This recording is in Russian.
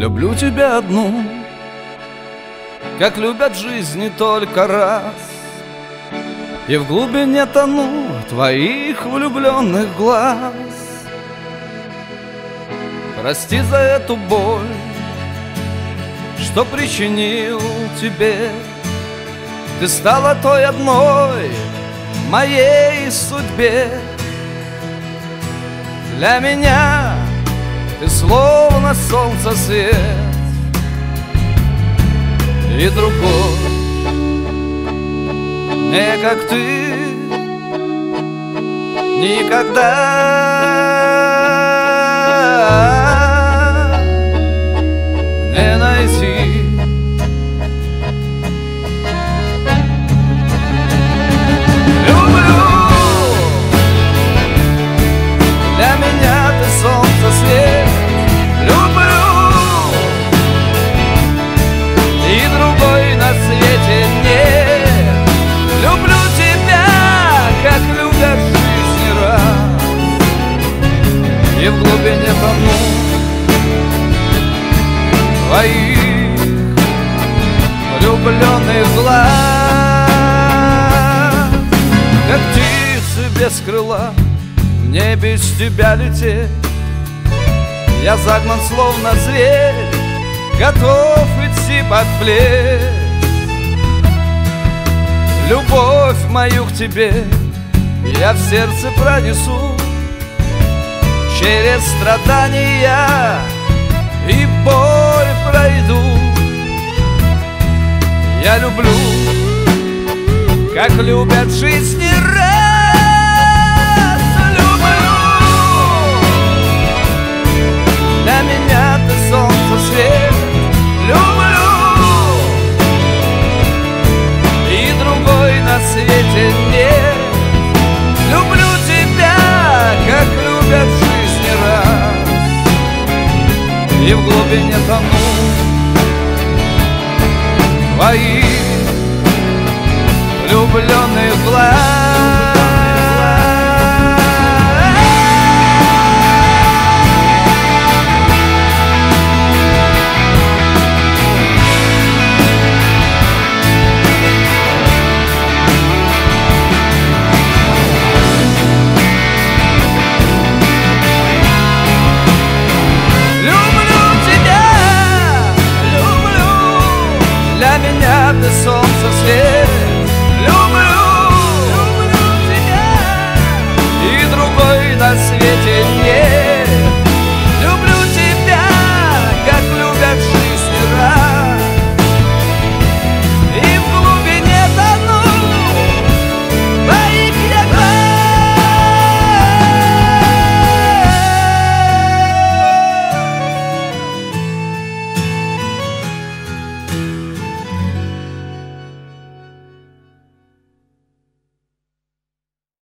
люблю тебя одну, как любят в жизни только раз. И в глубине тону твоих влюбленных глаз. Прости за эту боль, что причинил тебе. Ты стала той одной моей судьбе. Для меня ты словно солнце свет, и другой не как ты никогда не найти. Люблю, для меня ты солнце свет. Люблю, и другой на свете нет. Люблю тебя, как любят в жизни раз, и в глубине тону твоих влюбленных глаз. Как птицы без крыла мне без тебя лететь. Я загнан словно зверь, готов идти под плеть. Любовь мою к тебе я в сердце пронесу, через страдания и боль пройду. Я люблю, как любят в жизни раз. Для меня ты солнце свет. Люблю, и другой на свете нет. Люблю тебя, как любят в жизни раз, и в глубине тону твоих влюбленных глаз.